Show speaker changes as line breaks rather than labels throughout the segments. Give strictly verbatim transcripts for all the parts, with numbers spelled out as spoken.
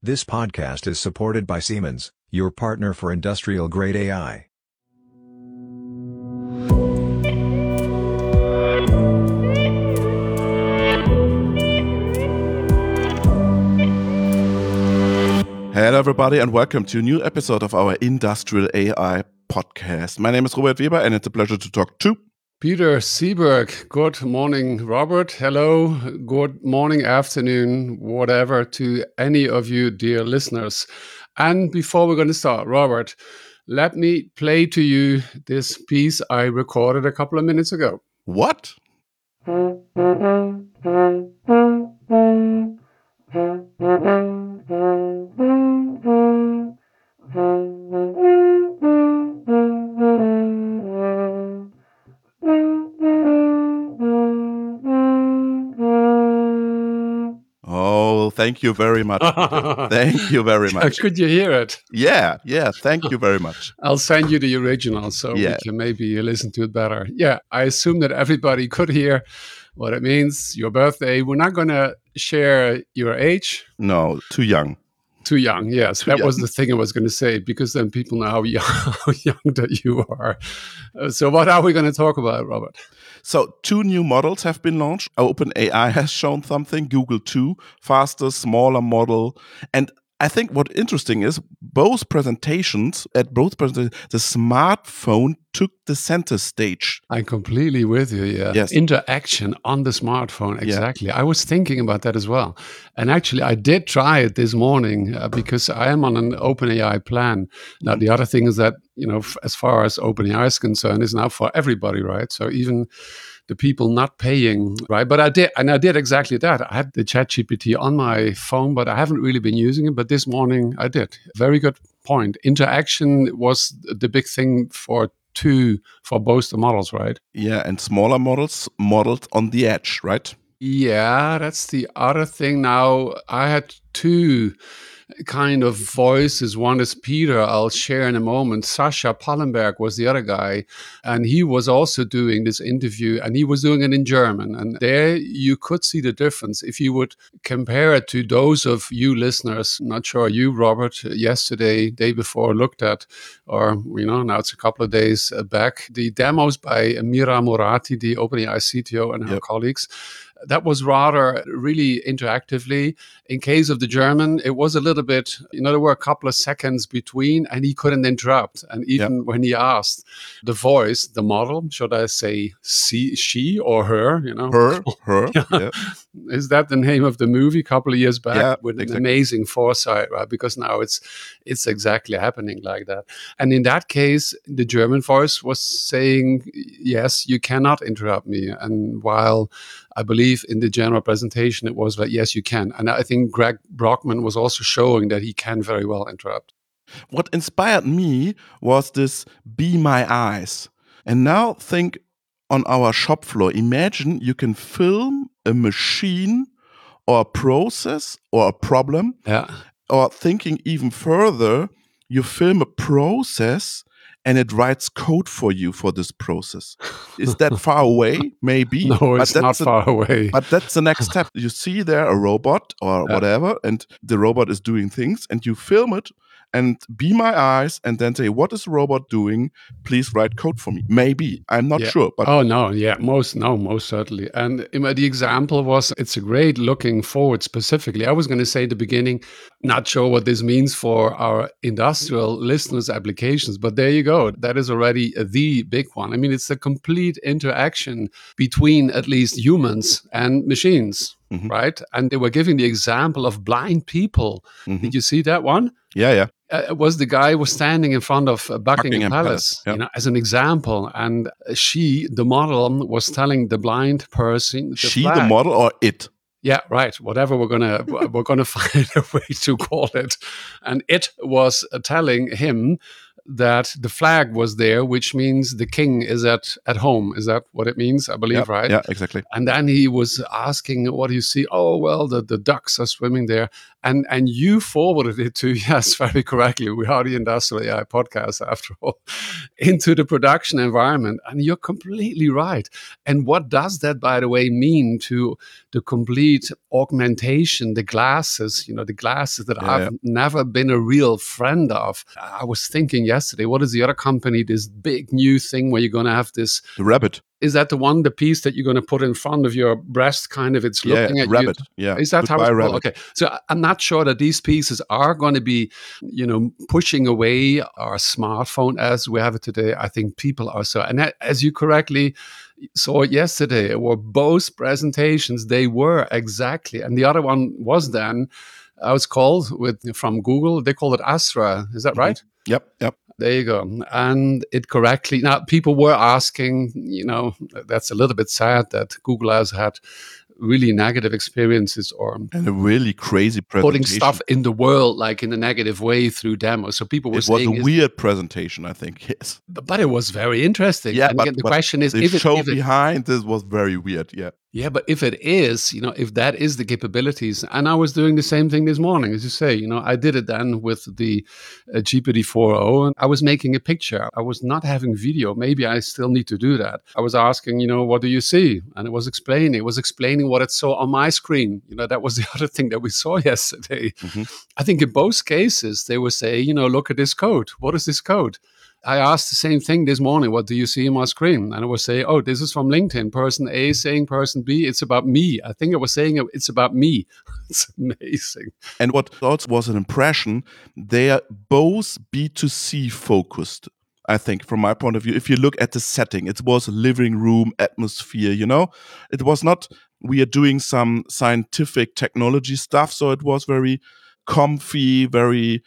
This podcast is supported by Siemens, your partner for industrial-grade A I.
Hello everybody and welcome to a new episode of our Industrial A I podcast. My name is Robert Weber and it's a pleasure to talk to
Peter Seeberg. Good morning, Robert. Hello. Good morning, afternoon, whatever to any of you, dear listeners. And before we're going to start, Robert, let me play to you this piece I recorded a couple of minutes ago.
What? Oh, thank you very much. Thank you very much.
Could you hear it?
Yeah, yeah, thank you very much.
I'll send you the original so
Yeah.
we can maybe listen to it better. Yeah, I assume that everybody could hear what it means, your birthday. We're not going to share your age.
No, too young.
Too young, yes.
Too
that
young.
was the thing I was going to say, because then people know how young, how young that you are. Uh, so what are we going to talk about, Robert?
So two new models have been launched. OpenAI has shown something, Google too, faster, smaller model. And I think what interesting is both presentations, at both presentations, the smartphone took the center stage.
I'm completely with you, yeah.
Yes.
Interaction on the smartphone, exactly. Yeah. I was thinking about that as well. And actually, I did try it this morning uh, because I am on an OpenAI plan. Now, the other thing is that, you know, f- as far as OpenAI is concerned, is now for everybody, right? So even the people not paying, right? But I did, and I did exactly that. I had the ChatGPT on my phone, but I haven't really been using it. But this morning I did. Very good point. Interaction was the big thing for two, for both the models, right?
Yeah, and smaller models modeled on the edge, right?
Yeah, that's the other thing. Now, I had two kind of voices. One is Peter, I'll share in a moment. Sascha Pallenberg was the other guy, and he was also doing this interview, and he was doing it in German. And there you could see the difference. If you would compare it to those of you listeners, not sure you, Robert, yesterday, day before, looked at, or, you know, now it's a couple of days back, the demos by Mira Murati, the OpenAI C T O, and her
Yep.
colleagues. That was rather really interactively. In case of the German, it was a little bit, you know, there were a couple of seconds between and he couldn't interrupt. And even when he asked the voice, the model, should I say she, she or her, you know?
Her, her,
Yeah.
yeah.
Is that the name of the movie a couple of years back
Yeah,
with
exactly.
an amazing foresight, right? Because now it's it's exactly happening like that. And in that case, the German voice was saying, yes, you cannot interrupt me. And while I believe in the general presentation, it was like, yes, you can. And I think Greg Brockman was also showing that he can very well interrupt.
What inspired me was this Be My Eyes. And now think on our shop floor. Imagine you can film a machine or a process or a problem,
Yeah.
or thinking even further, you film a process and it writes code for you for this process. Is that far away? Maybe.
No,
but
it's not
that's the-
far away.
But that's the next step. You see there a robot or
Yeah.
whatever, and the robot is doing things, and you film it and Be My Eyes, and then say, what is the robot doing? Please write code for me. Maybe. I'm not
Yeah.
sure. But
oh no, yeah, most no, most certainly. And um, the example was, it's a great looking forward specifically. I was going to say at the beginning, not sure what this means for our industrial listeners' applications, but there you go. That is already the big one. I mean, it's a complete interaction between at least humans and machines,
Mhm.
right? And they were giving the example of blind people.
Mhm.
Did you see that one?
yeah, yeah.
Uh, it was the guy was standing in front of uh, Buckingham,
Buckingham
Palace,
Palace, yeah.
you know, as an example, and she, the model, was telling the blind person, the
She, the
flag.
model, or it?
Yeah, right. Whatever we're gonna we're gonna find a way to call it, and it was uh, telling him that the flag was there, which means the king is at, at home. Is that what it means? I believe,
Yep,
right?
Yeah, exactly.
And then he was asking, what do you see? Oh, well, the, the ducks are swimming there. And and you forwarded it to, yes, very correctly, we are the Industrial A I podcast after all, into the production environment. And you're completely right. And what does that, by the way, mean to the complete augmentation, the glasses, you know, the glasses that
Yeah,
I've
yeah.
never been a real friend of. I was thinking yesterday, what is the other company, this big new thing where you're going to have this,
The rabbit.
is that the one, the piece that you're going to put in front of your breast, kind of, it's
Yeah,
looking at
rabbit.
you?
Yeah.
Is that how
Goodbye,
it's called?
rabbit.
Okay. So I- I'm not sure that these pieces are going to be, you know, pushing away our smartphone as we have it today. I think people are so, and that, as you correctly saw it yesterday, it were both presentations. They were exactly, and the other one was then, I was called with from Google. They call it Astra. Is that
Mhm.
right?
Yep, yep.
There you go. And it correctly. Now, people were asking, you know, that's a little bit sad that Google has had really negative experiences or
And a really crazy presentation.
putting stuff in the world like in a negative way through demos. So people were
It was a
saying, is-
weird presentation, I think. Yes.
but it was very interesting.
Yeah,
and
but,
again, the
but
question is,
the
if it,
show
if it,
behind this was very weird. Yeah.
yeah, but if it is, you know, if that is the capabilities, and I was doing the same thing this morning, as you say, you know, I did it then with the uh, G P T four point oh, and I was making a picture. I was not having video. Maybe I still need to do that. I was asking, you know, what do you see? And it was explaining, it was explaining what it saw on my screen. You know, that was the other thing that we saw yesterday.
Mhm.
I think in both cases, they were saying, you know, look at this code. What is this code? I asked the same thing this morning. What do you see on my screen? And I was saying, oh, this is from LinkedIn. Person A saying person B. It's about me. I think I was saying it's about me. It's amazing.
And what also was an impression, they are both B two C focused. I think, from my point of view, if you look at the setting, it was a living room atmosphere, you know? It was not, we are doing some scientific technology stuff, so it was very comfy, very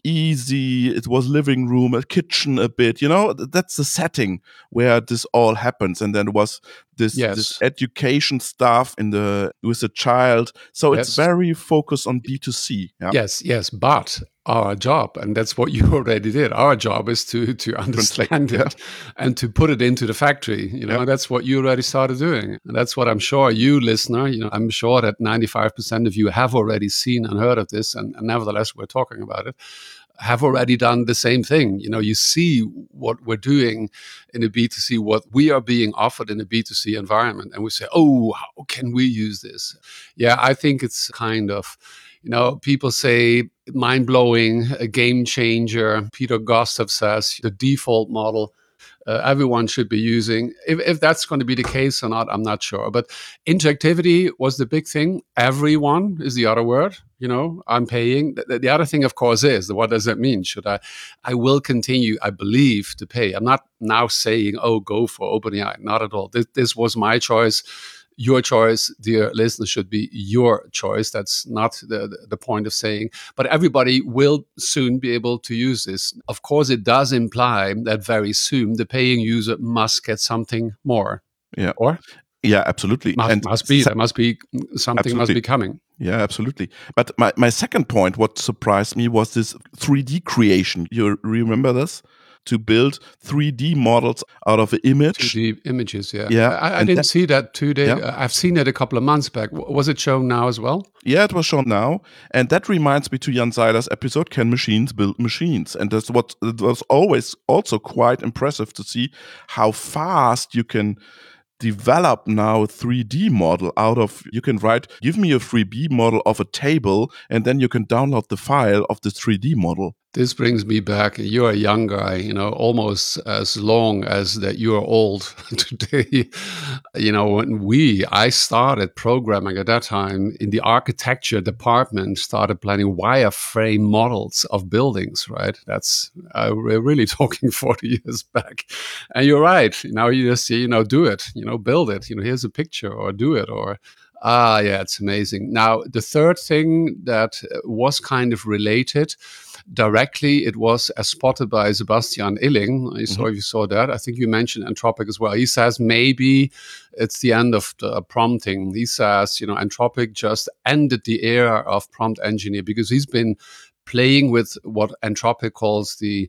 easy. It was living room, a kitchen a bit, you know? That's the setting where this all happens. And then was this,
Yes.
this education stuff in the with the child. So it's
Yes.
very focused on B two C. Yeah.
Yes, yes. But our job, and that's what you already did, our job is to to understand
yeah.
it and to put it into the factory. You know,
Yeah.
that's what you already started doing. And that's what I'm sure you, listener, you know, I'm sure that ninety-five percent of you have already seen and heard of this, and, and nevertheless, we're talking about it, have already done the same thing. You know, you see what we're doing in a B two C, what we are being offered in a B two C environment, and we say, oh, how can we use this? Yeah, I think it's kind of, you know, people say mind blowing, a game changer. Peter Gustav says the default model uh, everyone should be using. If, if that's going to be the case or not, I'm not sure. But interactivity was the big thing. Everyone is the other word. You know, I'm paying. The, the other thing, of course, is what does that mean? Should I? I will continue, I believe, to pay. I'm not now saying, oh, go for OpenAI. Not at all. This, this was my choice. Your choice, dear listener, should be your choice. That's not the, the point of saying, but everybody will soon be able to use this. Of course, it does imply that very soon the paying user must get something more.
Yeah.
Or?
Yeah, absolutely.
Must,
and
must be.
se-
There must be something
Absolutely.
must be coming.
Yeah, absolutely. But my, my second point, what surprised me was this three D creation. You remember this? To build three D models out of an image.
two D images, yeah.
Yeah,
I, I
and
didn't
that-
see that today.
Yeah.
I've seen it a couple of months back. W- Was it shown now as well?
Yeah, it was shown now. And that reminds me to Jan Seiler's episode, Can Machines Build Machines? And that's what it was always also quite impressive to see how fast you can develop now a three D model out of, you can write, give me a three D model of a table, and then you can download the file of the three D model.
This brings me back. You're a young guy, you know, almost as long as that you're old today. You know, when we, I started programming at that time in the architecture department, started planning wireframe models of buildings, right? That's, uh, we're really talking forty years back. And you're right. Now you just say, you know, do it, you know, build it. You know, here's a picture or do it or, ah, yeah, it's amazing. Now, the third thing that was kind of related directly, it was as spotted by Sebastian Illing. I saw
Mhm.
if you saw that. I think you mentioned Anthropic as well. He says maybe it's the end of the prompting. He says, you know, Anthropic just ended the era of prompt engineer because he's been playing with what Anthropic calls the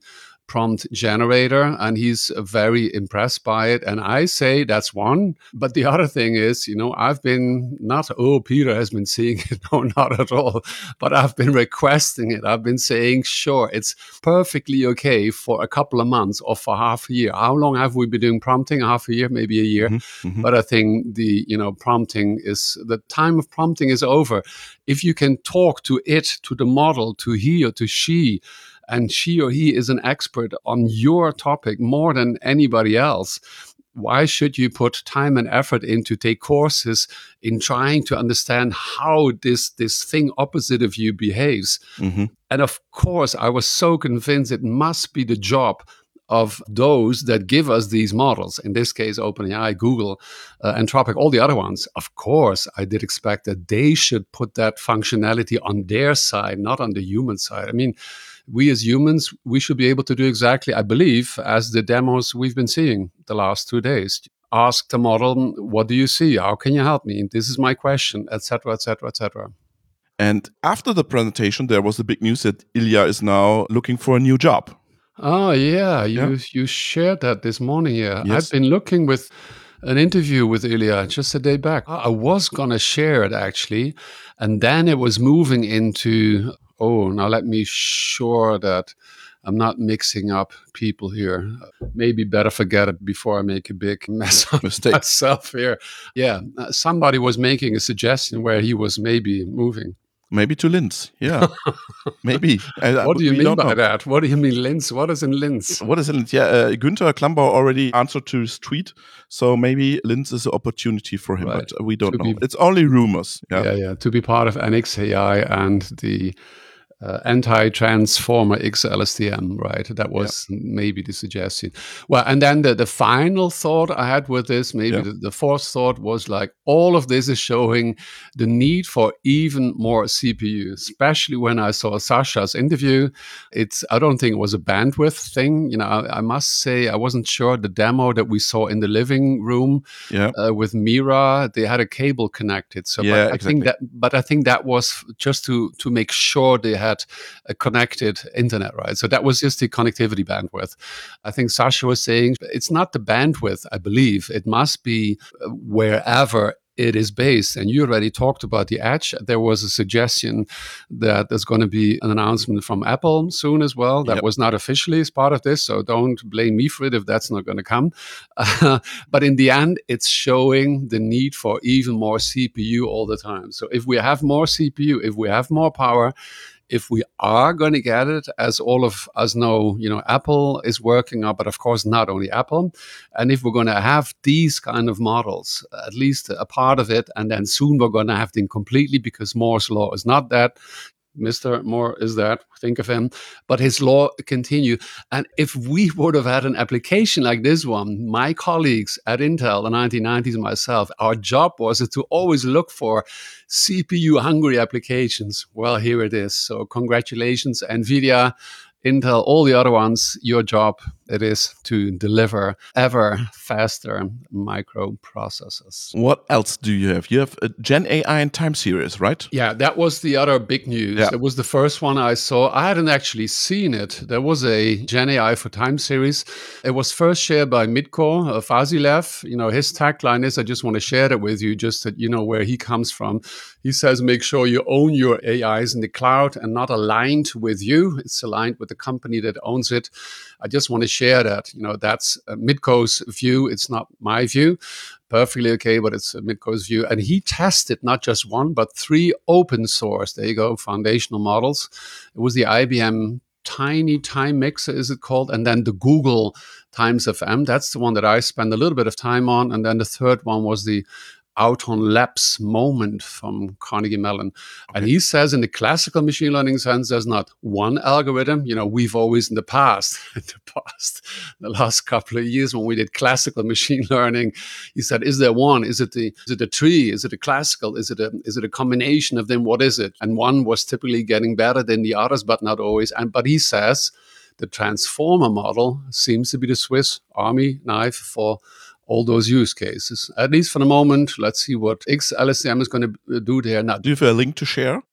prompt generator, and he's very impressed by it. And I say that's one. But the other thing is, you know, I've been not, oh, Peter has been seeing it. No, not at all. But I've been requesting it. I've been saying, sure, it's perfectly okay for a couple of months or for half a year. How long have we been doing prompting? Half a year, maybe a year. Mm-hmm. Mm-hmm. But I think the, you know, prompting is, the time of prompting is over. If you can talk to it, to the model, to he or to she, and she or he is an expert on your topic more than anybody else, why should you put time and effort in to take courses in trying to understand how this, this thing opposite of you behaves? Mm-hmm. And of course, I was so convinced it must be the job of those that give us these models, in this case, OpenAI, Google, uh, Anthropic, all the other ones. Of course, I did expect that they should put that functionality on their side, not on the human side. I mean, we as humans, we should be able to do exactly, I believe, as the demos we've been seeing the last two days. Ask the model, what do you see? How can you help me? This is my question, et cetera, et cetera, et cetera.
And after the presentation, there was the big news that Ilya is now looking for a new job.
Oh, yeah. You, yeah. you shared that this morning. Yeah.
Yes.
I've been looking with an interview with Ilya just a day back. I was going to share it, actually. And then it was moving into, oh, now let me sure that I'm not mixing up people here. Maybe better forget it before I make a big mess of
Mistake.
myself here. Yeah. Uh, somebody was making a suggestion where he was maybe moving.
Maybe to Linz, yeah. Maybe.
What do you mean by know. that? What do you mean Linz? What is in Linz?
What is in Linz? Yeah, uh, Günther Klambauer already answered to his tweet, so maybe Linz is an opportunity for him, right. But we don't to know. Be, it's only rumors. Yeah.
yeah, yeah. To be part of N X A I and the Uh, anti-transformer X L S T M, right? That was yeah. maybe the suggestion. Well, and then the, the final thought I had with this, maybe yeah. the, the fourth thought was like, all of this is showing the need for even more C P U, especially when I saw Sasha's interview. It's, I don't think it was a bandwidth thing. You know, I, I must say, I wasn't sure the demo that we saw in the living room yeah. uh, with Mira, they had a cable connected. So
yeah,
but I
exactly.
think that, but I think that was just to, to make sure they had a connected internet, right? So that was just the connectivity bandwidth. I think Sasha was saying it's not the bandwidth, I believe. It must be wherever it is based. And you already talked about the edge. There was a suggestion that there's going to be an announcement from Apple soon as well. That yep. was not officially as part of this, so don't blame me for it if that's not going to come. Uh, but in the end, it's showing the need for even more C P U all the time. So if we have more C P U, if we have more power, if we are going to get it, as all of us know, you know, Apple is working on, but of course not only Apple. And if we're going to have these kind of models, at least a part of it, and then soon we're going to have them completely, because Moore's law is not that. Mister Moore is that, think of him, but his law continue. And if we would have had an application like this one, my colleagues at Intel, the nineteen nineties, and myself, our job was to always look for C P U hungry applications. Well, here it is. So congratulations, NVIDIA, Intel, all the other ones, your job it is to deliver ever faster microprocessors.
What else do you have? You have a Gen A I and time series, right?
Yeah, that was the other big news. Yeah. It was the first one I saw. I hadn't actually seen it. There was a Gen A I for time series. It was first shared by Mitko uh, Vasilev. You know, his tagline is, I just want to share that with you, just that you know where he comes from. He says, make sure you own your A Is in the cloud and not aligned with you. It's aligned with the company that owns it. I just want to share that. You know, that's uh, Mitko's view. It's not my view. Perfectly okay, but it's uh, Mitko's view. And he tested not just one, but three open source, there you go, foundational models. It was the I B M Tiny Time Mixer, is it called? And then the Google Times F M. That's the one that I spent a little bit of time on. And then the third one was the Auton Labs Moment from Carnegie Mellon. Okay. And he says in the classical machine learning sense, there's not one algorithm. You know, we've always in the past, in the past, the last couple of years when we did classical machine learning, he said, is there one? Is it the, is it a tree? Is it a classical? Is it a, is it a combination of them? What is it? And one was typically getting better than the others, but not always. And, but he says the transformer model seems to be the Swiss Army knife for all those use cases. At least for the moment, let's see what X L S T M is going to do there. Now,
do you have a link to share?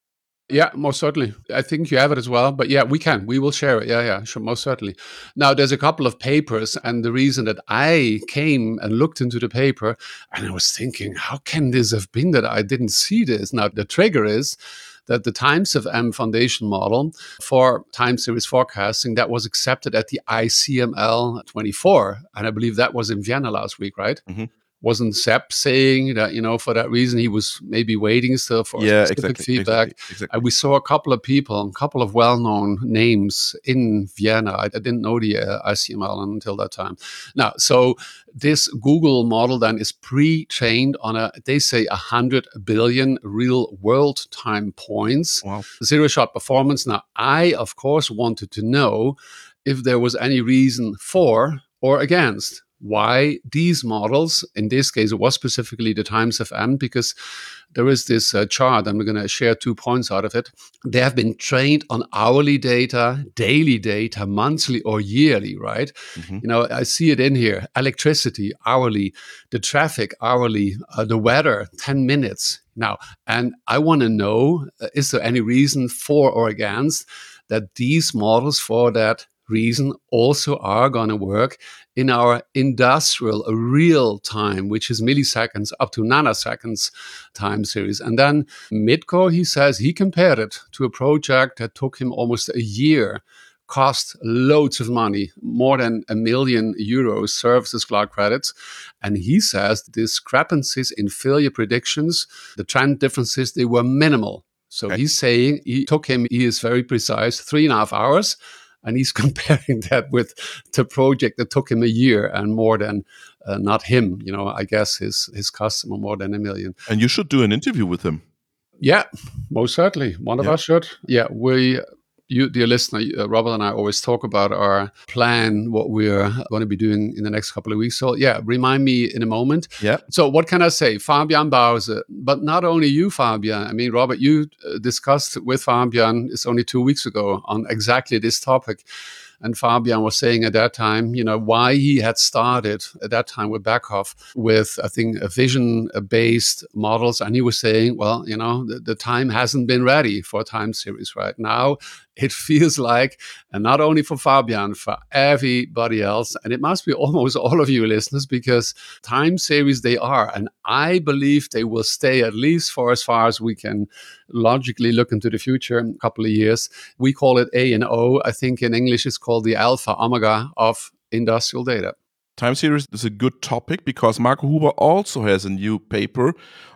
Yeah, most certainly. I think you have it as well. But yeah, we can. We will share it. Yeah, yeah, sure, most certainly. Now, there's a couple of papers, and the reason that I came and looked into the paper, and I was thinking, how can this have been that I didn't see this? Now, the trigger is that the Times of M foundation model for time series forecasting that was accepted at the I C M L twenty-four, and I believe that was in Vienna last week, right?
Mm-hmm.
Wasn't Sepp saying that, you know, for that reason, he was maybe waiting still for
yeah,
specific
exactly,
feedback?
Exactly, exactly.
And we saw a couple of people, a couple of well-known names in Vienna. I, I didn't know the uh, I C M L until that time. Now, so this Google model then is pre-trained on a, they say, one hundred billion real world time points.
Wow.
Zero-shot performance. Now, I, of course, wanted to know if there was any reason for or against why these models, in this case, it was specifically the Times of M, because there is this uh, chart, and we're going to share two points out of it. They have been trained on hourly data, daily data, monthly or yearly, right? Mm-hmm. You know, I see it in here. Electricity, hourly, the traffic, hourly, uh, the weather, ten minutes. Now, and I want to know, uh, is there any reason for or against that these models for that reason also are going to work in our industrial real time, which is milliseconds up to nanoseconds time series. And then Mitko, he says he compared it to a project that took him almost a year, cost loads of money, more than a million euros services cloud credits. And he says the discrepancies in failure predictions, the trend differences, they were minimal. So okay. He's saying he took him, he is very precise, three and a half hours. And he's comparing that with the project that took him a year and more than, uh, not him, you know, I guess his his customer, more than a million.
And you should do an interview with him.
Yeah, most certainly. One of
yeah.
us should. Yeah, we, you, dear listener, uh, Robert and I always talk about our plan, what we're going to be doing in the next couple of weeks. So yeah, remind me in a moment.
Yeah.
So what can I say? Fabian Bause, but not only you, Fabian. I mean, Robert, you uh, discussed with Fabian, it's only two weeks ago, on exactly this topic. And Fabian was saying at that time, you know, why he had started at that time with Beckhoff with, I think, vision-based models. And he was saying, well, you know, the, the time hasn't been ready for a time series right now. It feels like, and not only for Fabian, for everybody else, and it must be almost all of you listeners, because time series they are, and I believe they will stay at least for as far as we can logically look into the future, a couple of years. We call it A and O. I think in English it's called the alpha omega of industrial data.
Time series is a good topic because Marco Huber also has a new paper,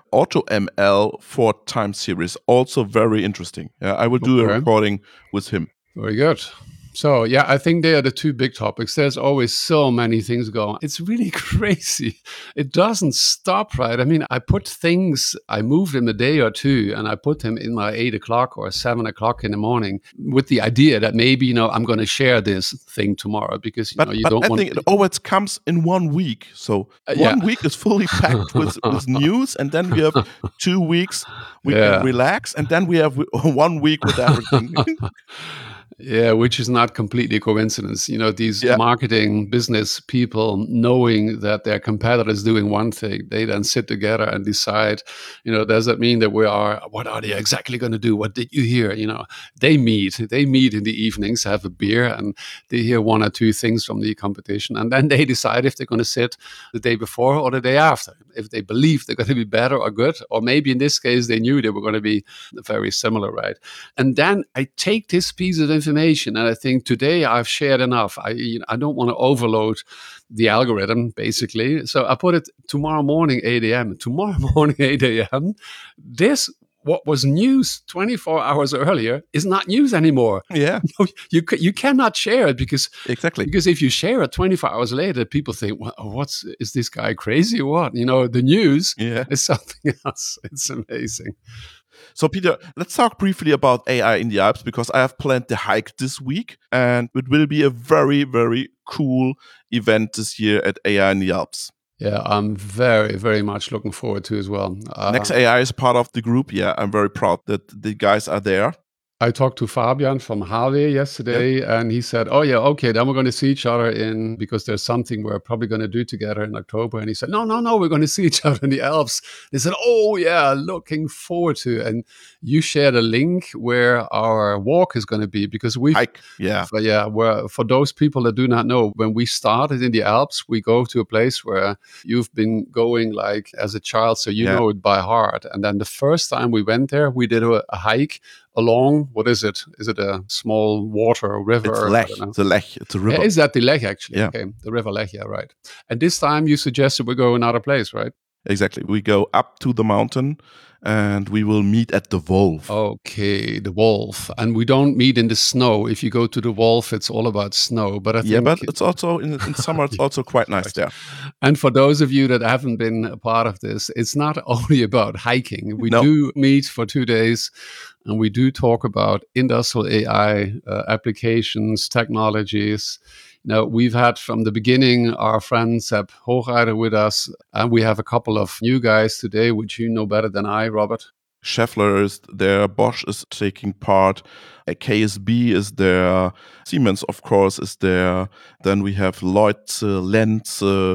AutoML for time series, also very interesting. Yeah, I will do okay. a recording with him.
Very good. So, yeah, I think they are the two big topics. There's always so many things going on. It's really crazy. It doesn't stop, right? I mean, I put things, I moved them a day or two, and I put them in my eight o'clock or seven o'clock in the morning with the idea that maybe, you know, I'm going to share this thing tomorrow because, you
but,
know, you
but
don't
I
want...
think it always comes in one week. So
uh,
one
yeah.
week is fully packed with, with news, and then we have two weeks we yeah. can relax, and then we have one week with everything.
Yeah, which is not completely a coincidence. You know, these yeah. marketing business people knowing that their competitors doing one thing, they then sit together and decide, you know, does that mean that we are, what are they exactly going to do? What did you hear? You know, they meet, they meet in the evenings, have a beer, and they hear one or two things from the competition. And then they decide if they're going to sit the day before or the day after, if they believe they're going to be better or good, or maybe in this case, they knew they were going to be very similar, right? And then I take this piece of information information. And I think today I've shared enough. I you know, I don't want to overload the algorithm, basically. So I put it tomorrow morning, eight a.m. Tomorrow morning, eight a.m. This, what was news twenty-four hours earlier, is not news anymore.
Yeah.
You, you, you cannot share it because
exactly
because if you share it twenty-four hours later, people think, well, what's, is this guy crazy or what? You know, the news
yeah.
is something else. It's amazing.
So, Peter, let's talk briefly about A I in the Alps, because I have planned the hike this week, and it will be a very, very cool event this year at A I in the Alps.
Yeah, I'm very, very much looking forward to as well.
Uh, Next A I is part of the group. Yeah, I'm very proud that the guys are there.
I talked to Fabian from Harvey yesterday, yep. and he said, oh, yeah, okay, then we're going to see each other in, because there's something we're probably going to do together in October. And he said, no, no, no, we're going to see each other in the Alps. They said, oh, yeah, looking forward to it. And you shared a link where our walk is going to be, because we,
yeah,
for, yeah, where, for those people that do not know, when we started in the Alps, we go to a place where you've been going like as a child, so you yeah. know it by heart. And then the first time we went there, we did a, a hike along, what is it? Is it a small water or river?
It's Lech. It's a Lech. It's a river.
Yeah, is that the Lech, actually?
Yeah.
Okay, the river Lech, yeah, right. And this time you suggested we go another place, right?
Exactly. We go up to the mountain and we will meet at the Wolf.
Okay, the Wolf. And we don't meet in the snow. If you go to the Wolf, it's all about snow. But I think
yeah, but it's also in, in summer, it's also quite nice
right.
there.
And for those of you that haven't been a part of this, it's not only about hiking. We
no.
do meet for two days and we do talk about industrial A I uh, applications, technologies. Now, we've had from the beginning our friend Sepp Hochreiter with us, and we have a couple of new guys today, which you know better than I, Robert.
Schaeffler is there, Bosch is taking part, a K S B is there, Siemens, of course, is there. Then we have Leutze, Lenz, uh,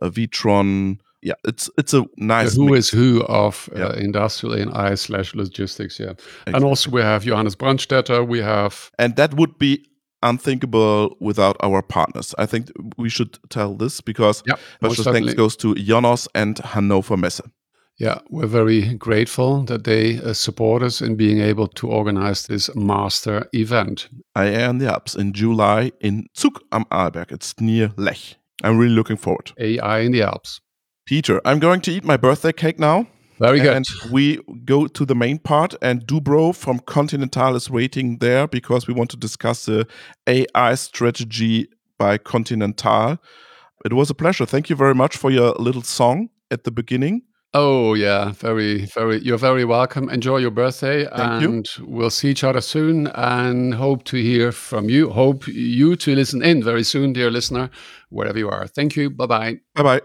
Vitron. Yeah, it's it's a nice
the who
mix.
is who of uh,
yeah.
industrial A I slash logistics, yeah. Exactly. And also we have Johannes Brandstetter, we have...
And that would be unthinkable without our partners. I think we should tell this because
yep,
special thanks goes to Jonas and Hannover Messe.
Yeah, we're very grateful that they uh, support us in being able to organize this master event.
A I in the Alps in July in Zug am Arlberg. It's near Lech. I'm really looking forward.
A I in the Alps.
Peter, I'm going to eat my birthday cake now.
Very good.
And we go to the main part, and Dubro from Continental is waiting there because we want to discuss the A I strategy by Continental. It was a pleasure. Thank you very much for your little song at the beginning.
Oh, yeah. Very, very. You're very welcome. Enjoy your birthday.
Thank
and
you.
We'll see each other soon and hope to hear from you. Hope you to listen in very soon, dear listener, wherever you are. Thank you. Bye-bye.
Bye-bye.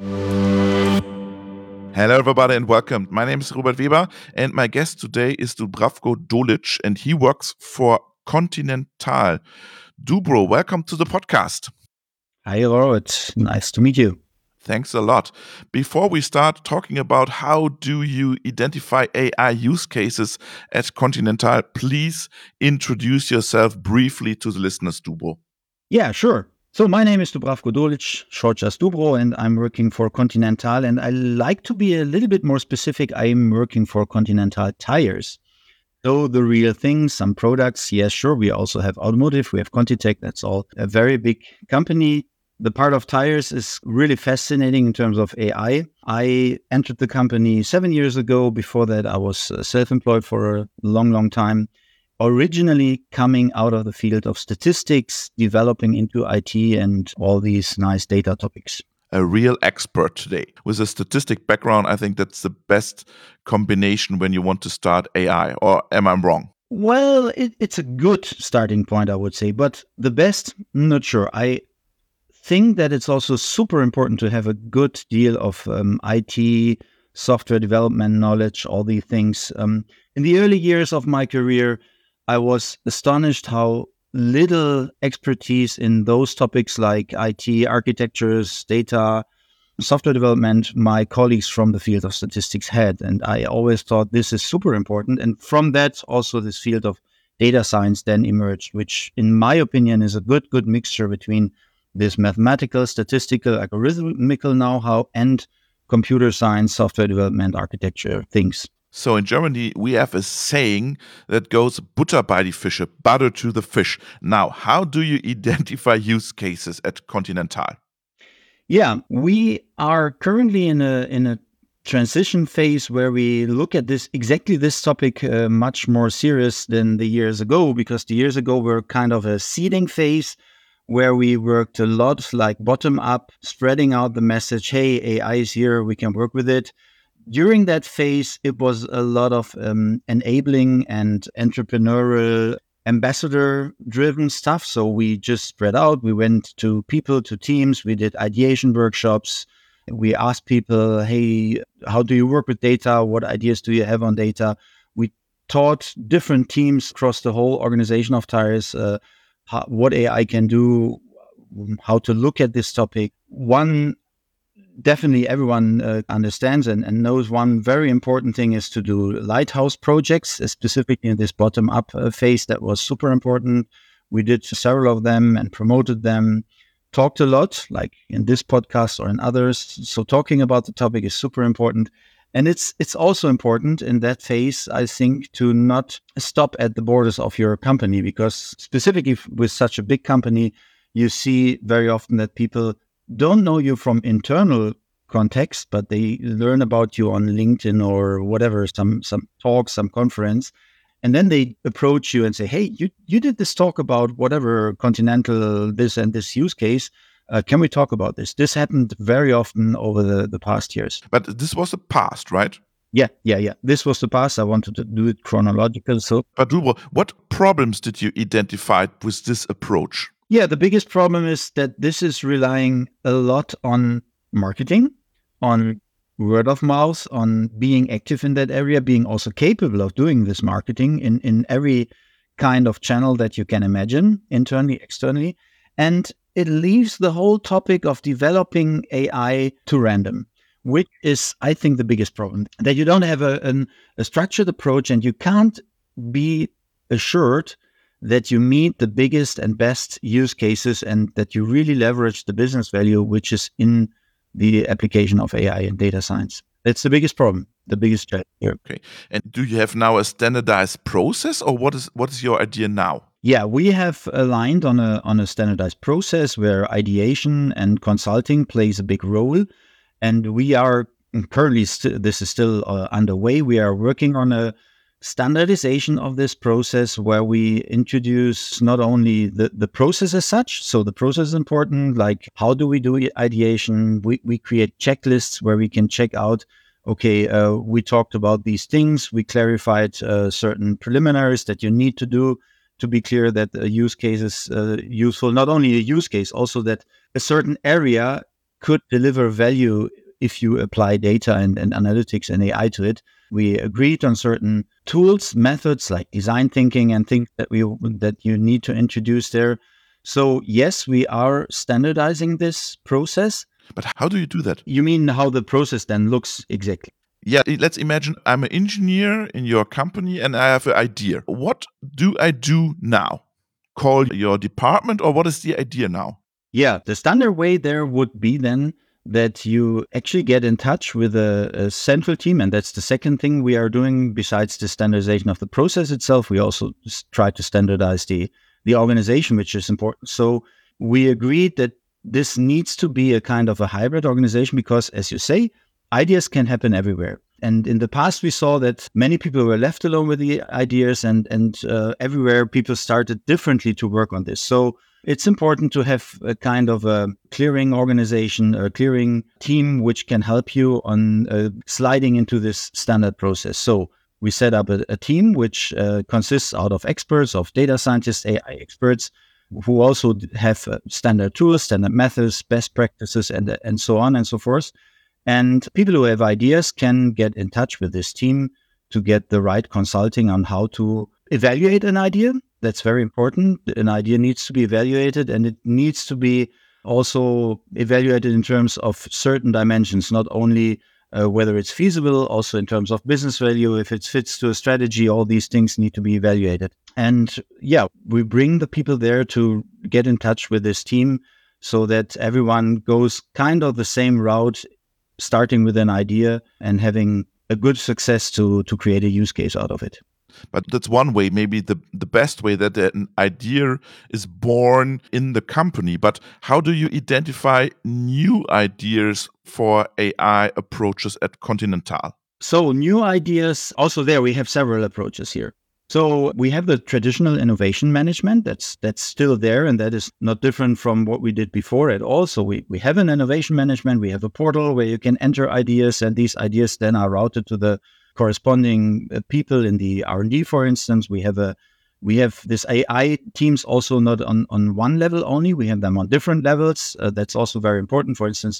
Hello, everybody, and welcome. My name is Robert Weber, and my guest today is Dubravko Dolic, and he works for Continental. Dubro, welcome to the podcast.
Hi, Robert. Nice to meet you.
Thanks a lot. Before we start talking about how do you identify A I use cases at Continental, please introduce yourself briefly to the listeners, Dubro.
Yeah, sure. So my name is Dubravko Dolic, short just Dubro, and I'm working for Continental. And I like to be a little bit more specific. I'm working for Continental Tires. So the real thing, some products, yes, sure. We also have automotive. We have ContiTech. That's all a very big company. The part of tires is really fascinating in terms of A I. I entered the company seven years ago. Before that, I was self-employed for a long, long time. Originally coming out of the field of statistics, developing into I T and all these nice data topics.
A real expert today. With a statistic background, I think that's the best combination when you want to start A I, or am I wrong?
Well, it, it's a good starting point, I would say, but the best, not sure. I think that it's also super important to have a good deal of um, I T, software development knowledge, all these things. Um, in the early years of my career, I was astonished how little expertise in those topics like I T, architectures, data, software development my colleagues from the field of statistics had. And I always thought this is super important. And from that, also this field of data science then emerged, which in my opinion is a good, good mixture between this mathematical, statistical, algorithmical know-how and computer science, software development, architecture things.
So in Germany, we have a saying that goes Butter bei die Fische, butter to the fish. Now, how do you identify use cases at Continental?
Yeah, we are currently in a in a transition phase where we look at this exactly this topic uh, much more serious than the years ago, because the years ago were kind of a seeding phase where we worked a lot like bottom up, spreading out the message, hey, A I is here, we can work with it. During that phase, it was a lot of um, enabling and entrepreneurial, ambassador-driven stuff. So we just spread out. We went to people, to teams. We did ideation workshops. We asked people, hey, how do you work with data? What ideas do you have on data? We taught different teams across the whole organization of Tires uh, how, what A I can do, how to look at this topic. One, definitely everyone uh, understands and, and knows one very important thing is to do lighthouse projects, specifically in this bottom-up uh, phase. That was super important. We did several of them and promoted them, talked a lot, like in this podcast or in others. So talking about the topic is super important. And it's it's also important in that phase, I think, to not stop at the borders of your company, because specifically with such a big company, you see very often that people don't know you from internal context, but they learn about you on LinkedIn or whatever, some some talk, some conference. And then they approach you and say, hey, you, you did this talk about whatever Continental, this and this use case. Uh, can we talk about this? This happened very often over the, the past years.
But this was the past, right?
Yeah, yeah, yeah. This was the past. I wanted to do it chronological. So,
But Rubo, what problems did you identify with this approach?
Yeah, the biggest problem is that this is relying a lot on marketing, on word of mouth, on being active in that area, being also capable of doing this marketing in, in every kind of channel that you can imagine, internally, externally. And it leaves the whole topic of developing A I to random, which is, I think, the biggest problem. That you don't have a, an, a structured approach and you can't be assured that you meet the biggest and best use cases and that you really leverage the business value, which is in the application of A I and data science. That's the biggest problem, the biggest challenge here.
Okay. And do you have now a standardized process, or what is what is your idea now?
Yeah, we have aligned on a on a standardized process where ideation and consulting plays a big role. And we are currently, st- this is still uh, underway. We are working on a standardization of this process where we introduce not only the, the process as such, so the process is important, like how do we do ideation? We, we create checklists where we can check out, okay, uh, we talked about these things, we clarified uh, certain preliminaries that you need to do to be clear that a use case is uh, useful, not only a use case, also that a certain area could deliver value if you apply data and, and analytics and A I to it. We agreed on certain tools, methods like design thinking and things that we that you need to introduce there. So yes, we are standardizing this process.
But how do you do that?
You mean how the process then looks exactly?
Yeah, let's imagine I'm an engineer in your company and I have an idea. What do I do now? Call your department, or what is the idea now?
Yeah, the standard way there would be then that you actually get in touch with a, a central team. And that's the second thing we are doing besides the standardization of the process itself. We also try to standardize the, the organization, which is important. So we agreed that this needs to be a kind of a hybrid organization because, as you say, ideas can happen everywhere. And in the past, we saw that many people were left alone with the ideas and, and uh, everywhere people started differently to work on this. So it's important to have a kind of a clearing organization, a clearing team, which can help you on uh, sliding into this standard process. So we set up a, a team which uh, consists out of experts, of data scientists, A I experts, who also have uh, standard tools, standard methods, best practices, and, and so on and so forth. And people who have ideas can get in touch with this team to get the right consulting on how to evaluate an idea. That's very important. An idea needs to be evaluated, and it needs to be also evaluated in terms of certain dimensions, not only uh, whether it's feasible, also in terms of business value, if it fits to a strategy. All these things need to be evaluated. And yeah, we bring the people there to get in touch with this team so that everyone goes kind of the same route, starting with an idea and having a good success to, to create a use case out of it.
But that's one way, maybe the, the best way, that an idea is born in the company. But how do you identify new ideas for A I approaches at Continental?
So new ideas, also there we have several approaches here. So we have the traditional innovation management that's that's still there, and that is not different from what we did before at all. So we, we have an innovation management, we have a portal where you can enter ideas, and these ideas then are routed to the corresponding uh, people in the R and D, for instance. We have a we have this A I teams also not on, on one level only. We have them on different levels. Uh, that's also very important. For instance,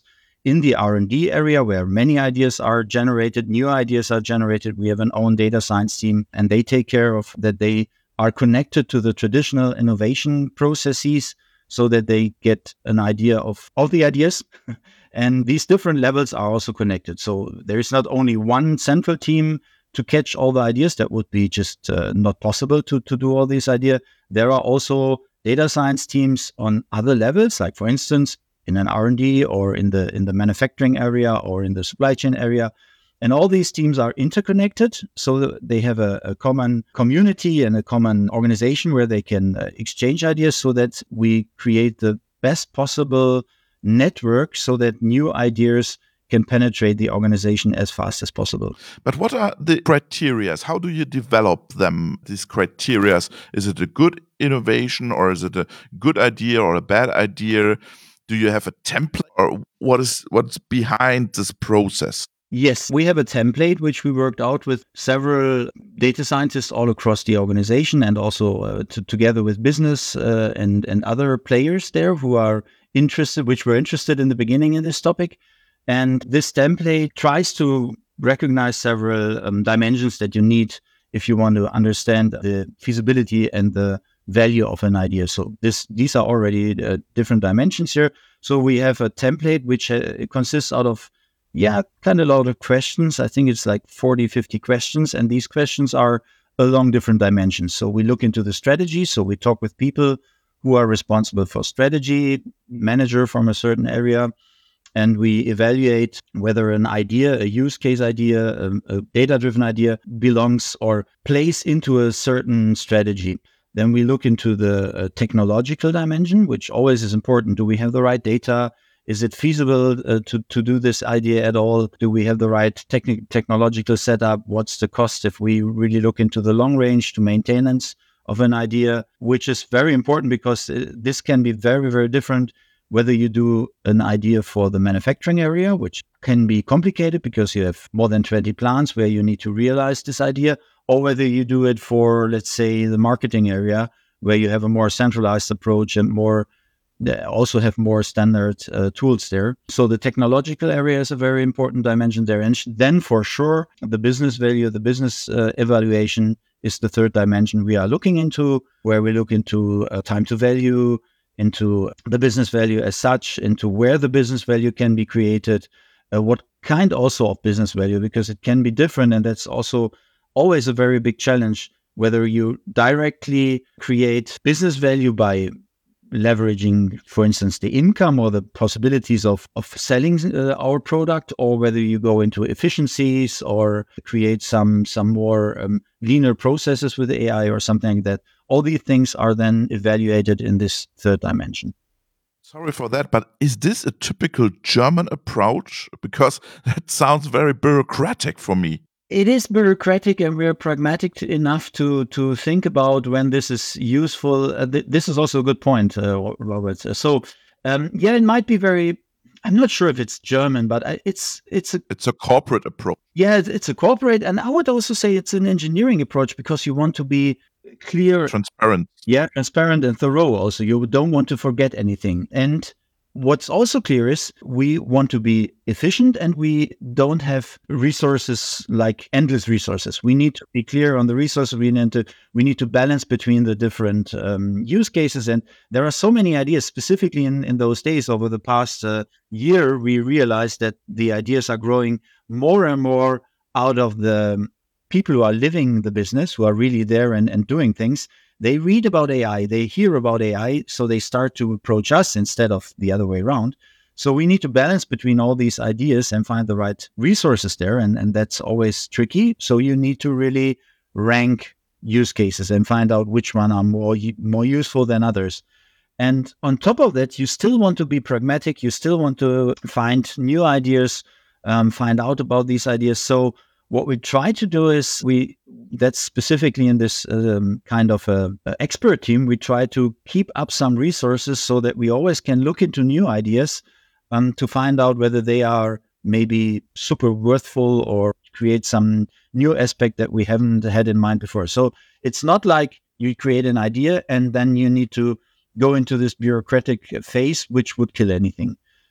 in the R and D area where many ideas are generated, new ideas are generated. We have an own data science team, and they take care of that. They are connected to the traditional innovation processes so that they get an idea of all the ideas. And these different levels are also connected. So there is not only one central team to catch all the ideas. That would be just uh, not possible to, to do all these ideas. There are also data science teams on other levels, like for instance, in an R and D or in the in the manufacturing area or in the supply chain area. And all these teams are interconnected, so they have a, a common community and a common organization where they can uh, exchange ideas so that we create the best possible network so that new ideas can penetrate the organization as fast as possible.
But what are the criteria? How do you develop them, these criteria? Is it a good innovation, or is it a good idea or a bad idea? Do you have a template, or what is what's behind this process?
Yes, we have a template which we worked out with several data scientists all across the organization, and also uh, to, together with business uh, and, and other players there who are interested, which were interested in the beginning in this topic. And this template tries to recognize several um, dimensions that you need if you want to understand the feasibility and the value of an idea. So this these are already uh, different dimensions here. So we have a template which uh, consists out of Yeah, kind of a lot of questions. I think it's like forty, fifty questions. And these questions are along different dimensions. So we look into the strategy. So we talk with people who are responsible for strategy, manager from a certain area, and we evaluate whether an idea, a use case idea, a, a data-driven idea belongs or plays into a certain strategy. Then we look into the uh, technological dimension, which always is important. Do we have the right data? Is it feasible uh, to, to do this idea at all? Do we have the right techni- technological setup? What's the cost if we really look into the long range to maintenance of an idea, which is very important because uh, this can be very, very different whether you do an idea for the manufacturing area, which can be complicated because you have more than twenty plants where you need to realize this idea, or whether you do it for, let's say, the marketing area where you have a more centralized approach and more They also have more standard uh, tools there. So the technological area is a very important dimension there. And then for sure, the business value, the business uh, evaluation is the third dimension we are looking into, where we look into uh, time to value, into the business value as such, into where the business value can be created, uh, what kind also of business value, because it can be different. And that's also always a very big challenge, whether you directly create business value by leveraging, for instance, the income or the possibilities of, of selling uh, our product, or whether you go into efficiencies or create some some more um, leaner processes with A I or something like that. All these things are then evaluated in this third dimension.
Sorry for that, but is this a typical German approach? Because that sounds very bureaucratic for me.
It is bureaucratic, and we're pragmatic enough to to think about when this is useful. Uh, th- this is also a good point, uh, Robert. So, um, yeah, it might be very. I'm not sure if it's German, but I, it's it's a
it's a corporate approach.
Yeah, it's, it's a corporate, and I would also say it's an engineering approach because you want to be clear,
transparent.
Yeah, transparent and thorough. Also, you don't want to forget anything. And what's also clear is we want to be efficient, and we don't have resources like endless resources. We need to be clear on the resources. We need to we need to balance between the different um, use cases. And there are so many ideas, specifically in, in those days. Over the past uh, year, we realized that the ideas are growing more and more out of the people who are living the business, who are really there and, and doing things. They read about A I, they hear about A I, so they start to approach us instead of the other way around. So we need to balance between all these ideas and find the right resources there, and, and that's always tricky. So you need to really rank use cases and find out which one are more more useful than others. And on top of that, you still want to be pragmatic. You still want to find new ideas, um, find out about these ideas. So what we try to do is we, that's specifically in this um, kind of a, a expert team, we try to keep up some resources so that we always can look into new ideas um, to find out whether they are maybe super worthful or create some new aspect that we haven't had in mind before. So it's not like you create an idea and then you need to go into this bureaucratic phase, which would kill anything.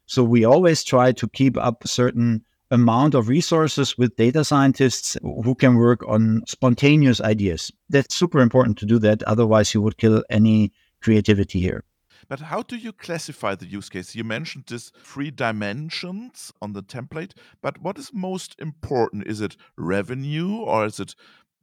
So we always try to keep up a certain amount of resources with data scientists who can work on spontaneous ideas. That's super important to do that. Otherwise, you would kill any creativity here.
But how do you classify the use case? You mentioned this three dimensions on the template, but what is most important? Is it revenue, or is it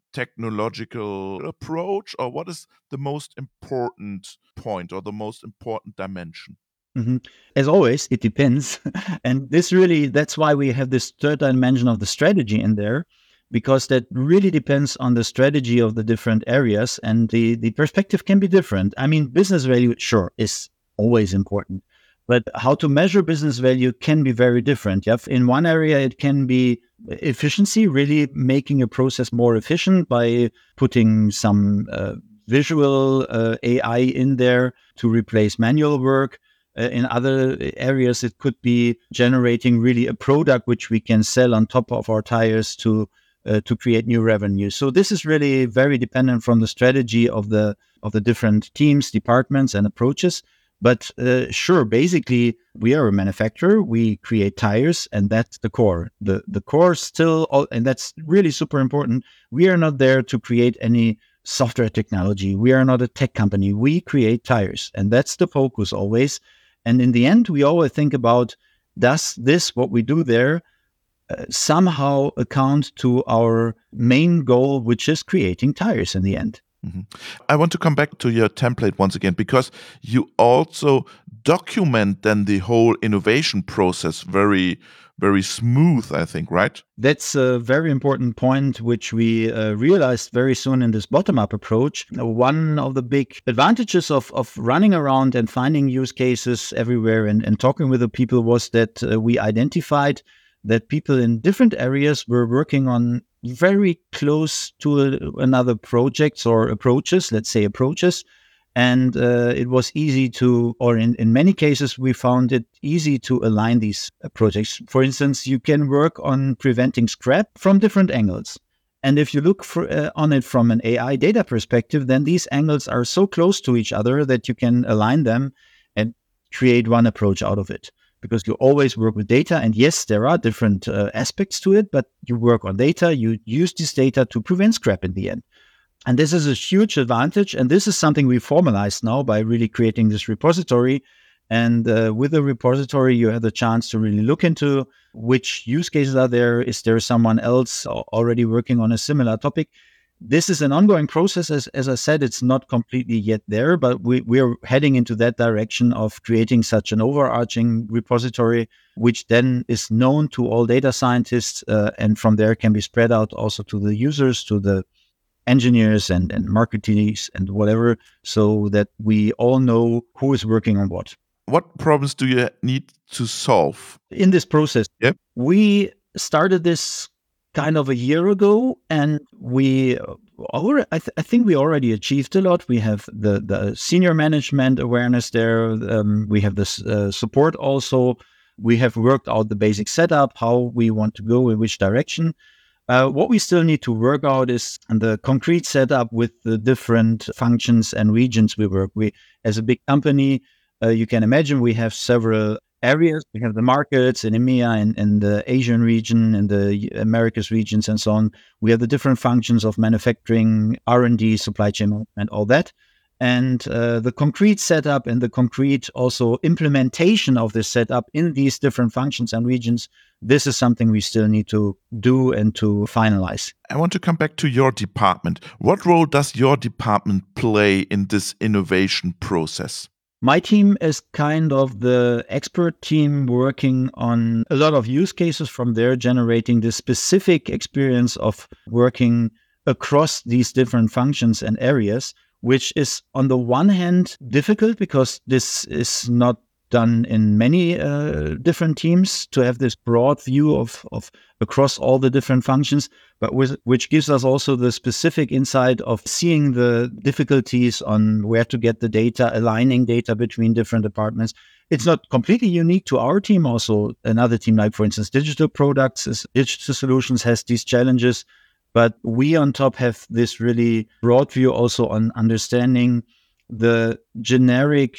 technological approach, or what is the most important point or the most important dimension?
Mm-hmm. As always, it depends. And this really, that's why we have this third dimension of the strategy in there, because that really depends on the strategy of the different areas, and the, the perspective can be different. I mean, business value, sure, is always important, but how to measure business value can be very different. Yeah, in one area, it can be efficiency, really making a process more efficient by putting some uh, visual uh, A I in there to replace manual work. Uh, in other areas, it could be generating really a product which we can sell on top of our tires to uh, to create new revenue. So this is really very dependent from the strategy of the of the different teams, departments, and approaches. But uh, sure, basically, we are a manufacturer. We create tires, and that's the core. The the core still, all, and that's really super important. We are not there to create any software technology. We are not a tech company. We create tires, and that's the focus always. And in the end, we always think about, does this, what we do there, uh, somehow account to our main goal, which is creating tires in the end?
Mm-hmm. I want to come back to your template once again, because you also document then the whole innovation process very, very smooth, I think, right?
That's a very important point, which we uh, realized very soon in this bottom-up approach. One of the big advantages of, of running around and finding use cases everywhere and, and talking with the people was that uh, we identified that people in different areas were working on very close to a, another projects or approaches, let's say approaches. And uh, it was easy to, or in, in many cases, we found it easy to align these uh, projects. For instance, you can work on preventing scrap from different angles. And if you look for, uh, on it from an A I data perspective, then these angles are so close to each other that you can align them and create one approach out of it. Because you always work with data. And yes, there are different uh, aspects to it, but you work on data, you use this data to prevent scrap in the end. And this is a huge advantage. And this is something we formalized now by really creating this repository. And uh, with the repository, you have the chance to really look into which use cases are there. Is there someone else already working on a similar topic? This is an ongoing process. As, as I said, it's not completely yet there, but we, we're heading into that direction of creating such an overarching repository, which then is known to all data scientists, uh, and from there can be spread out also to the users, to the engineers and, and marketeers and whatever, so that we all know who is working on what.
What problems do you need to solve
in this process?
Yep.
We started this kind of a year ago, and we already, I, th- I think we already achieved a lot. We have the, the senior management awareness there. Um, we have this uh, support also. We have worked out the basic setup, how we want to go, in which direction. Uh, what we still need to work out is the concrete setup with the different functions and regions we work. We, as a big company, uh, you can imagine we have several areas. We have the markets in EMEA and, and the Asian region and the Americas regions and so on. We have the different functions of manufacturing, R and D, supply chain, and all that. And uh, the concrete setup and the concrete also implementation of this setup in these different functions and regions, this is something we still need to do and to finalize.
I want to come back to your department. What role does your department play in this innovation process?
My team is kind of the expert team working on a lot of use cases, from there generating the specific experience of working across these different functions and areas, which is on the one hand difficult because this is not done in many uh, different teams to have this broad view of, of across all the different functions, but with, which gives us also the specific insight of seeing the difficulties on where to get the data, aligning data between different departments. It's not completely unique to our team. Also, another team, like for instance, digital products, is, digital solutions has these challenges, but we on top have this really broad view also on understanding the generic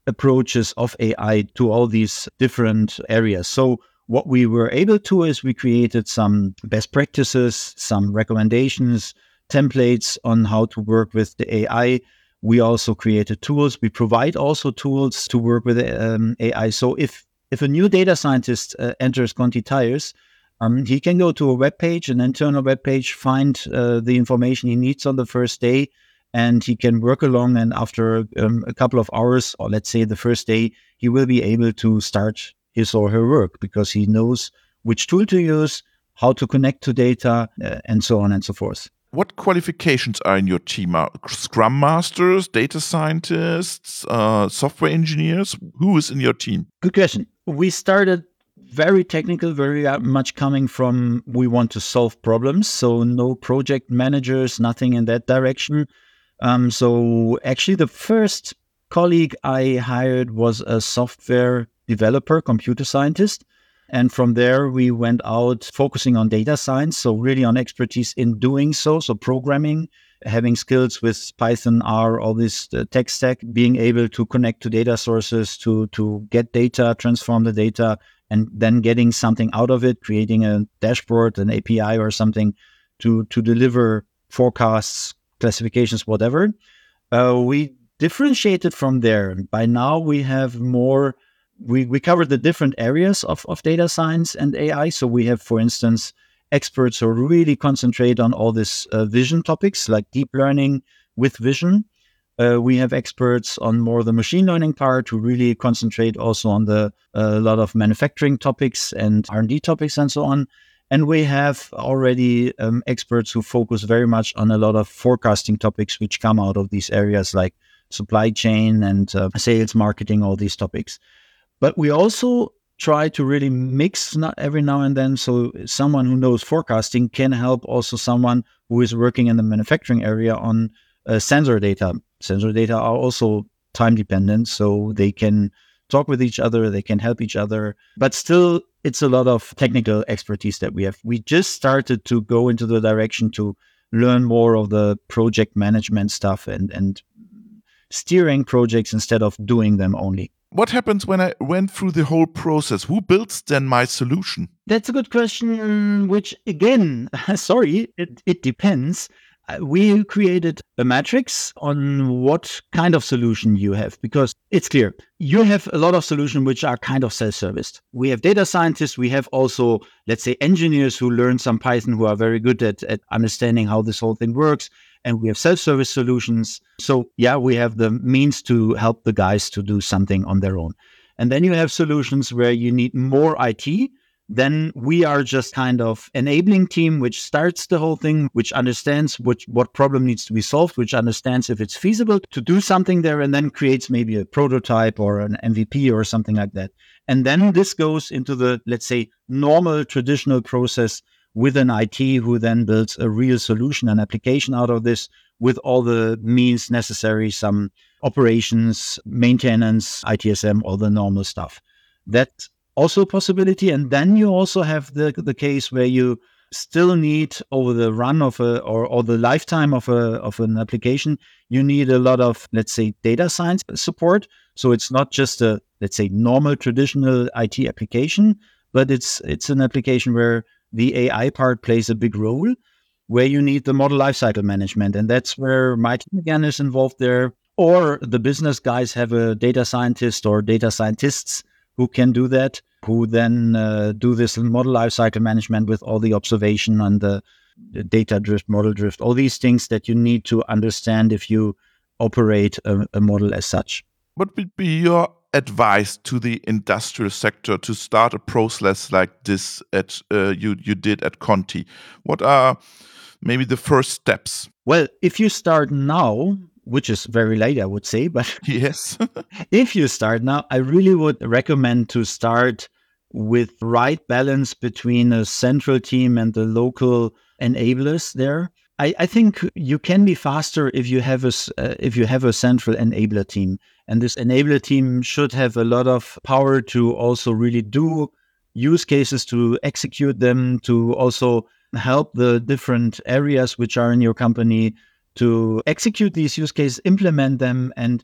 approaches of A I to all these different areas. So what we were able to is we created some best practices, some recommendations, templates on how to work with the A I. We also created tools. We provide also tools to work with um, A I. So if if a new data scientist uh, enters Conti Tires, um, he can go to a web page, an internal web page, find uh, the information he needs on the first day, and he can work along. And after um, a couple of hours, or let's say the first day, he will be able to start his or her work because he knows which tool to use, how to connect to data, uh, and so on and so forth.
What qualifications are in your team? Are Scrum Masters, data scientists, uh, software engineers? Who is in your team?
Good question. We started very technical, very much coming from we want to solve problems. So no project managers, nothing in that direction. Um, so actually the first colleague I hired was a software developer, computer scientist. And from there, we went out focusing on data science, so really on expertise in doing so, so programming, having skills with Python, R, all this uh, tech stack, being able to connect to data sources, to, to get data, transform the data, and then getting something out of it, creating a dashboard, an A P I or something to, to deliver forecasts, classifications, whatever. Uh, we differentiated from there. By now, we have more... We we cover the different areas of, of data science and A I. So we have, for instance, experts who really concentrate on all these uh, vision topics like deep learning with vision. Uh, we have experts on more the machine learning part who really concentrate also on the a uh, lot of manufacturing topics and R and D topics and so on. And we have already um, experts who focus very much on a lot of forecasting topics which come out of these areas like supply chain and uh, sales, marketing, all these topics. But we also try to really mix not every now and then. So someone who knows forecasting can help also someone who is working in the manufacturing area on uh, sensor data. Sensor data are also time dependent, so they can talk with each other, they can help each other. But still, it's a lot of technical expertise that we have. We just started to go into the direction to learn more of the project management stuff and, and steering projects instead of doing them only.
What happens when I went through the whole process? Who builds then my solution?
That's a good question, which again, sorry, it, it depends. Uh, we created a matrix on what kind of solution you have, because it's clear. You have a lot of solutions which are kind of self-serviced. We have data scientists. We have also, let's say, engineers who learn some Python who are very good at, at understanding how this whole thing works. And we have self-service solutions. So yeah, we have the means to help the guys to do something on their own. And then you have solutions where you need more I T. Then we are just kind of enabling team, which starts the whole thing, which understands which, what problem needs to be solved, which understands if it's feasible to do something there, and then creates maybe a prototype or an M V P or something like that. And then this goes into the, let's say, normal traditional process with an I T who then builds a real solution, an application out of this with all the means necessary, some operations, maintenance, I T S M, all the normal stuff. That's also a possibility. And then you also have the, the case where you still need over the run of a, or, or the lifetime of a, of an application, you need a lot of, let's say, data science support. So it's not just a, let's say, normal traditional I T application, but it's, it's an application where the A I part plays a big role, where you need the model lifecycle management. And that's where my team again is involved there. Or the business guys have a data scientist or data scientists who can do that, who then uh, do this model lifecycle management with all the observation and the, the data drift, model drift, all these things that you need to understand if you operate a, a model as such.
What would be your advice to the industrial sector to start a process like this at uh, you you did at Conti? What are maybe the first steps?
Well, if you start now, which is very late, I would say, but
yes,
if you start now, I really would recommend to start with right balance between a central team and the local enablers there. I, I think you can be faster if you have a uh, if you have a central enabler team, and this enabler team should have a lot of power to also really do use cases, to execute them, to also help the different areas which are in your company to execute these use cases, implement them, and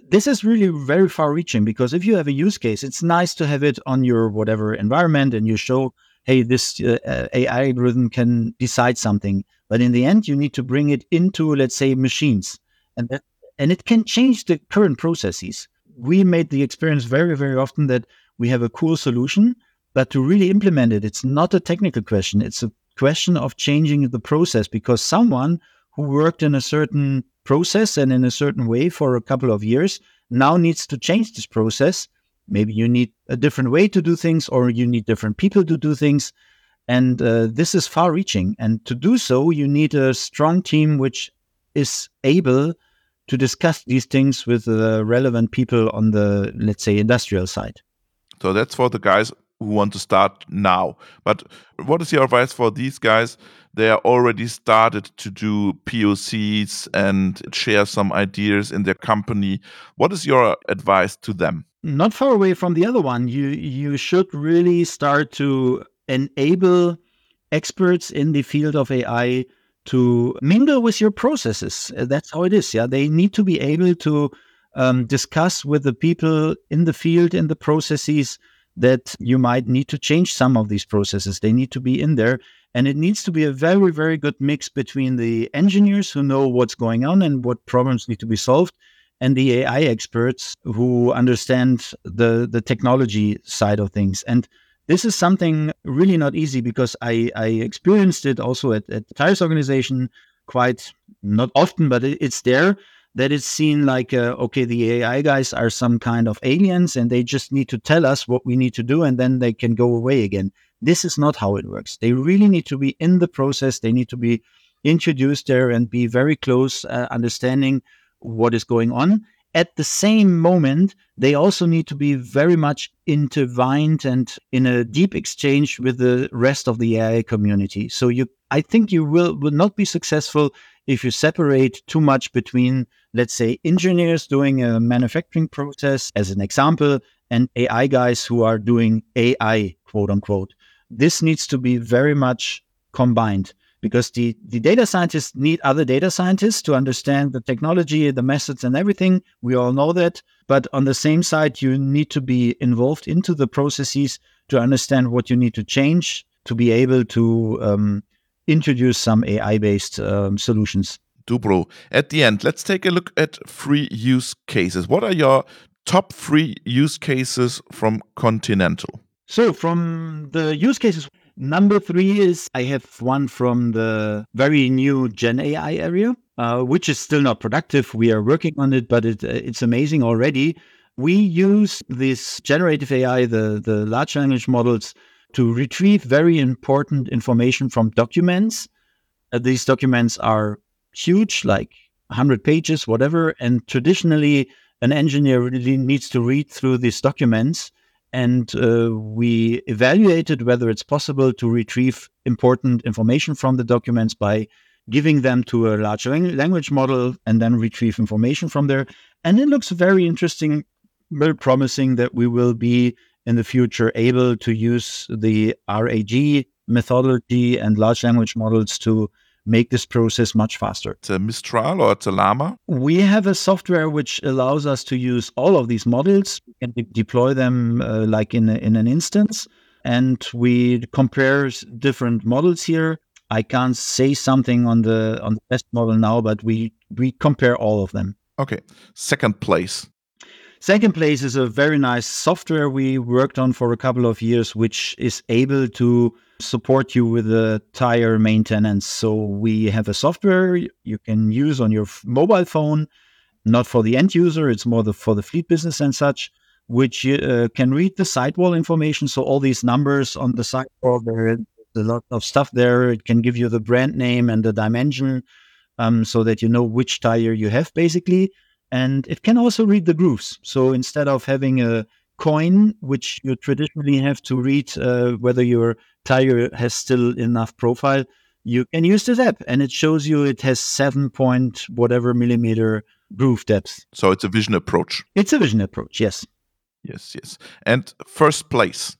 this is really very far reaching, because if you have a use case, it's nice to have it on your whatever environment and you show, hey, this uh, A I algorithm can decide something. But in the end, you need to bring it into, let's say, machines. And that, and it can change the current processes. We made the experience very, very often that we have a cool solution, but to really implement it, it's not a technical question. It's a question of changing the process, because someone who worked in a certain process and in a certain way for a couple of years now needs to change this process. Maybe you need a different way to do things, or you need different people to do things. And uh, this is far reaching. And to do so, you need a strong team which is able to discuss these things with the relevant people on the, let's say, industrial side.
So that's for the guys who want to start now. But what is your advice for these guys? They are already started to do P O Cs and share some ideas in their company. What is your advice to them?
Not far away from the other one. You you should really start to enable experts in the field of A I to mingle with your processes. That's how it is. Yeah, they need to be able to um, discuss with the people in the field, in the processes, that you might need to change some of these processes. They need to be in there. And it needs to be a very, very good mix between the engineers who know what's going on and what problems need to be solved, and the A I experts who understand the, the technology side of things. And this is something really not easy, because I, I experienced it also at, at the Tires organization quite, not often, but it, it's there, that it's seen like, uh, okay, the A I guys are some kind of aliens and they just need to tell us what we need to do and then they can go away again. This is not how it works. They really need to be in the process. They need to be introduced there and be very close, uh, understanding what is going on. At the same moment, they also need to be very much intertwined and in a deep exchange with the rest of the A I community. So you, I think you will, will not be successful if you separate too much between, let's say, engineers doing a manufacturing process, as an example, and A I guys who are doing A I, quote unquote. This needs to be very much combined, because the, the data scientists need other data scientists to understand the technology, the methods and everything. We all know that. But on the same side, you need to be involved into the processes to understand what you need to change to be able to um, introduce some A I-based um, solutions.
Dubro, at the end, let's take a look at three use cases. What are your top three use cases from Continental?
So from the use cases, number three is I have one from the very new Gen A I area, uh, which is still not productive. We are working on it, but it, it's amazing already. We use this generative A I, the, the large language models, to retrieve very important information from documents. Uh, these documents are huge, like one hundred pages, whatever. And traditionally, an engineer really needs to read through these documents. And uh, we evaluated whether it's possible to retrieve important information from the documents by giving them to a large language model and then retrieve information from there. And it looks very interesting, very promising that we will be in the future able to use the R A G methodology and large language models to make this process much faster.
It's a Mistral or it's a Llama?
We have a software which allows us to use all of these models and de- deploy them uh, like in, a, in an instance. And we compare different models here. I can't say something on the on the best model now, but we, we compare all of them.
Okay. Second place.
Second place is a very nice software we worked on for a couple of years, which is able to support you with the tire maintenance. So we have a software you can use on your f- mobile phone, not for the end user, it's more the, for the fleet business and such, which uh, can read the sidewall information. So all these numbers on the sidewall, there is a lot of stuff there. It can give you the brand name and the dimension, um, so that you know which tire you have, basically. And it can also read the grooves. So instead of having a coin, which you traditionally have to read uh, whether your tire has still enough profile, you can use this app and it shows you it has seven point whatever millimeter groove depth.
So it's a vision approach.
It's a vision approach, yes.
Yes, yes. And first place.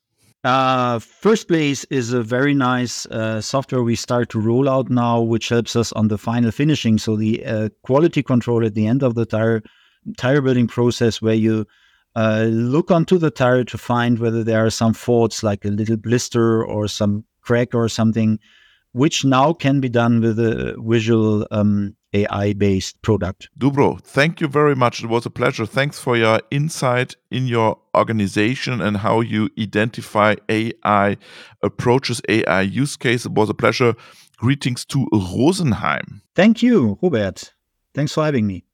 Uh, first place is a very nice uh, software we start to roll out now, which helps us on the final finishing. So the uh, quality control at the end of the tire tire building process where you uh, look onto the tire to find whether there are some faults, like a little blister or some crack or something, which now can be done with a visual um, A I-based product.
Dubro, thank you very much. It was a pleasure. Thanks for your insight in your organization and how you identify A I approaches, A I use case. It was a pleasure. Greetings to Rosenheim.
Thank you, Robert. Thanks for having me.